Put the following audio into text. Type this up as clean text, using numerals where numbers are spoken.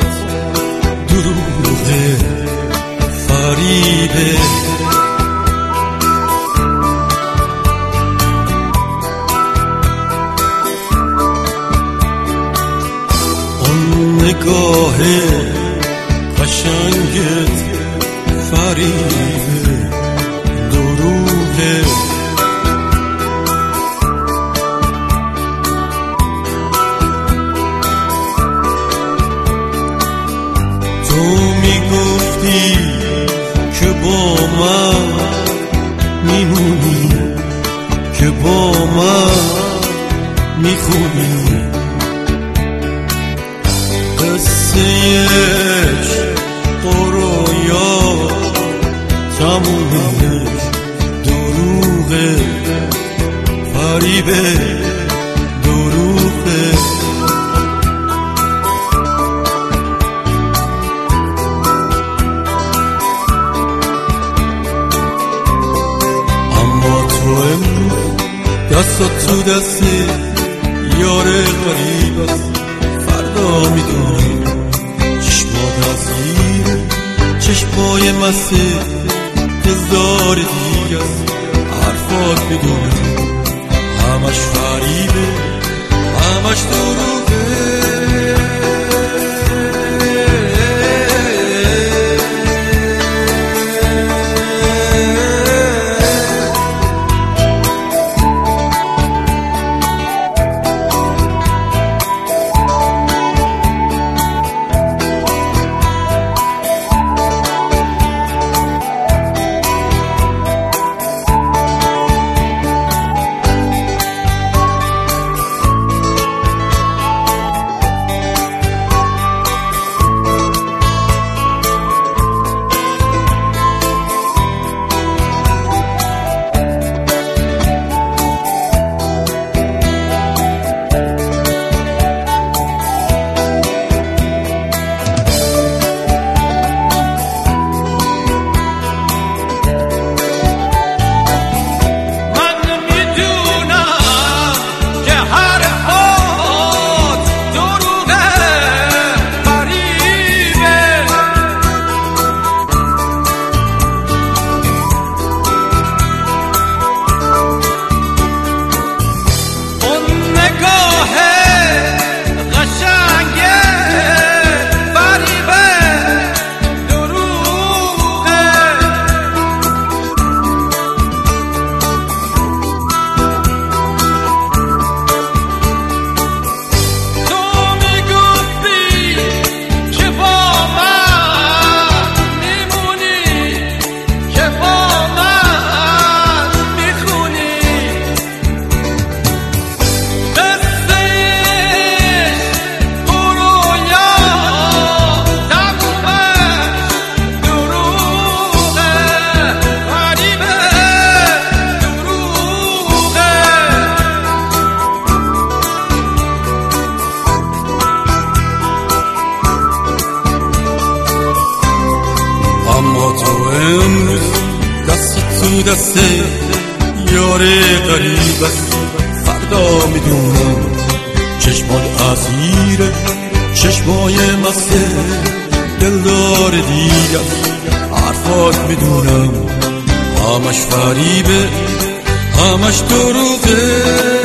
دروغه، فریبه. اون نگاه قشنگت فریبه، دروغه. تو میگفتی که با من میمونی، که با من میخونی. قصه عشق و رویا تمومش دروغه، فریبه، دروغه. اما تو امروز دستات تو دست یار غریب است. فردا میدونی چشمات ازگیره، چشمای مسته هزار دیگه است. حرفات میدونی همش فریبه، همش دروغه. اما تو امروز دست تو دست یار غریب است. فردا میدونم چشمات اسیره، چشمای مسته دلدار دیگه است. حرفات میدونم همش فریبه، همش دروغه.